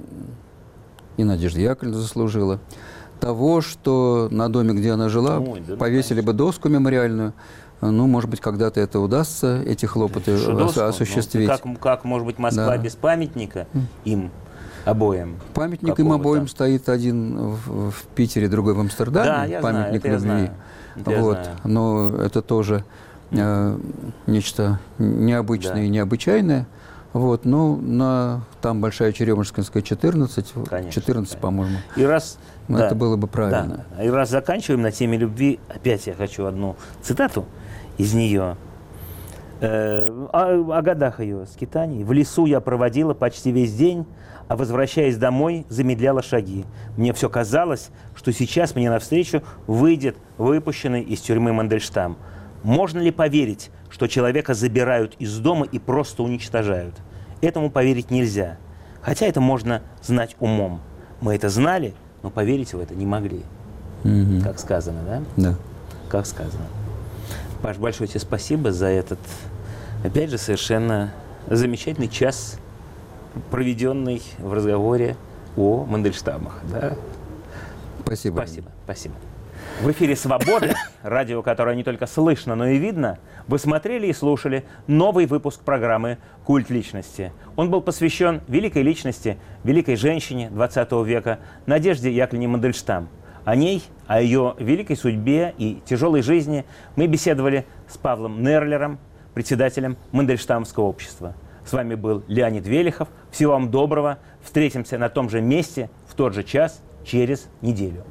и Надежда Яковлевна заслужила, того, что на доме, где она жила, повесили бы доску мемориальную. Ну, может быть, когда-то это удастся, эти хлопоты осуществить. Как может быть, Москва без памятника им обоим? Памятник им обоим стоит, один в Питере, другой в Амстердаме. Да, я памятник знаю, любви. Вот. Но это тоже нечто необычное и необычайное. Вот, ну, там Большая Черемушкинская, 14, конечно, 14, по-моему. И раз, это было бы правильно. Да. И раз заканчиваем на теме любви, опять я хочу одну цитату из нее. О годах ее скитаний. «В лесу я проводила почти весь день, а возвращаясь домой, замедляла шаги. Мне все казалось, что сейчас мне навстречу выйдет выпущенный из тюрьмы Мандельштам. Можно ли поверить, что человека забирают из дома и просто уничтожают? Этому поверить нельзя. Хотя это можно знать умом. Мы это знали, но поверить в это не могли». Как сказано, да? Да. Как сказано. Паш, большое тебе спасибо за этот, опять же, совершенно замечательный час, проведенный в разговоре о Мандельштамах. Да? Спасибо. Спасибо. В эфире «Свобода», радио, которое не только слышно, но и видно. Вы смотрели и слушали новый выпуск программы «Культ личности». Он был посвящен великой личности, великой женщине 20 века Надежде Яковлевне Мандельштам. О ней, о ее великой судьбе и тяжелой жизни мы беседовали с Павлом Нерлером, председателем Мандельштамовского общества. С вами был Леонид Велихов. Всего вам доброго. Встретимся на том же месте, в тот же час, через неделю.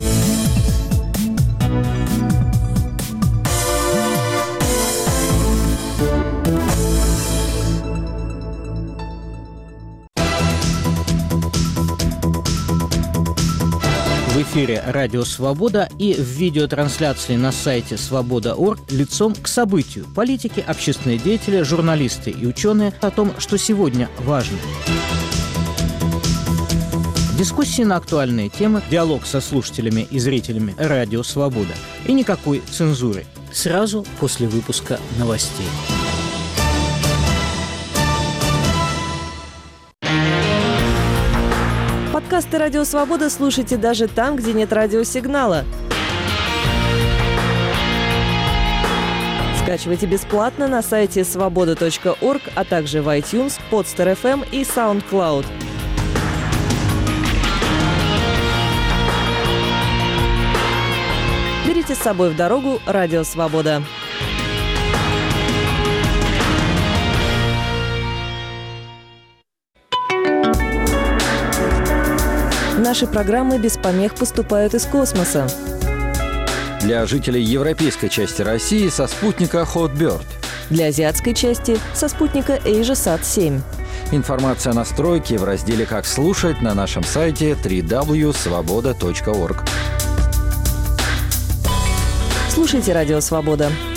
В эфире «Радио Свобода» и в видеотрансляции на сайте свобода.орг лицом к событию. Политики, общественные деятели, журналисты и ученые о том, что сегодня важно. Дискуссии на актуальные темы, диалог со слушателями и зрителями «Радио Свобода». И никакой цензуры. Сразу после выпуска новостей. Подкасты «Радио Свобода» слушайте даже там, где нет радиосигнала. Скачивайте бесплатно на сайте svoboda.org, а также в iTunes, Podster.fm и SoundCloud. Берите с собой в дорогу «Радио Свобода». Наши программы без помех поступают из космоса. Для жителей европейской части России со спутника Hotbird. Для азиатской части со спутника AsiaSat-7. Информация о настройке в разделе «Как слушать» на нашем сайте www.svoboda.org. Слушайте «Радио Свобода».